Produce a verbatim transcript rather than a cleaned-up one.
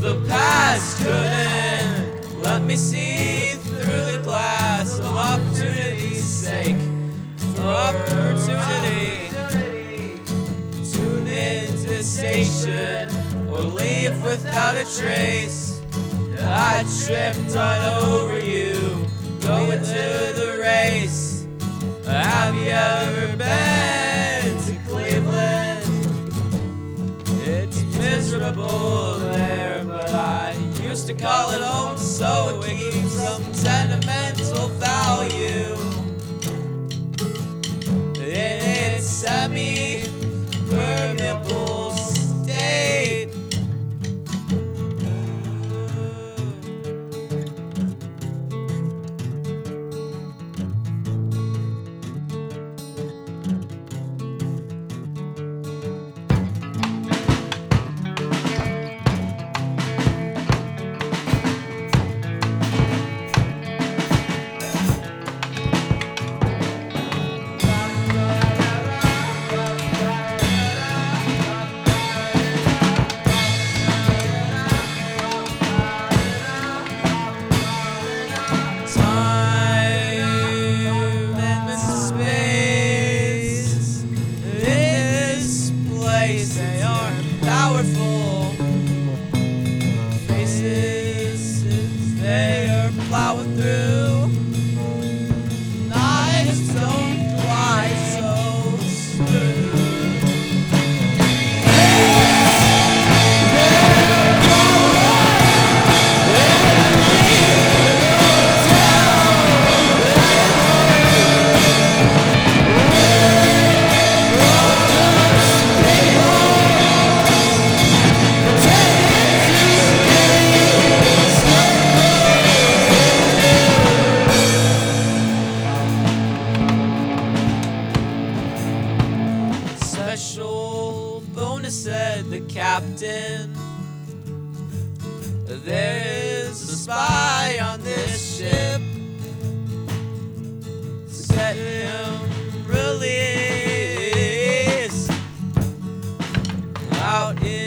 the past couldn't let me see through the glass of opportunity's sake. For opportunity, tune into the station or leave without a trace. I tripped on over you, going to the race. Have you ever been to Cleveland? It's miserable there, but I used to call it home, so it keeps some sentimental value in its semi-permeable state. They are powerful faces, they are plowing through. Knives don't fly so smooth. Special bonus, said the captain. There is a spy on this ship. Set him release out in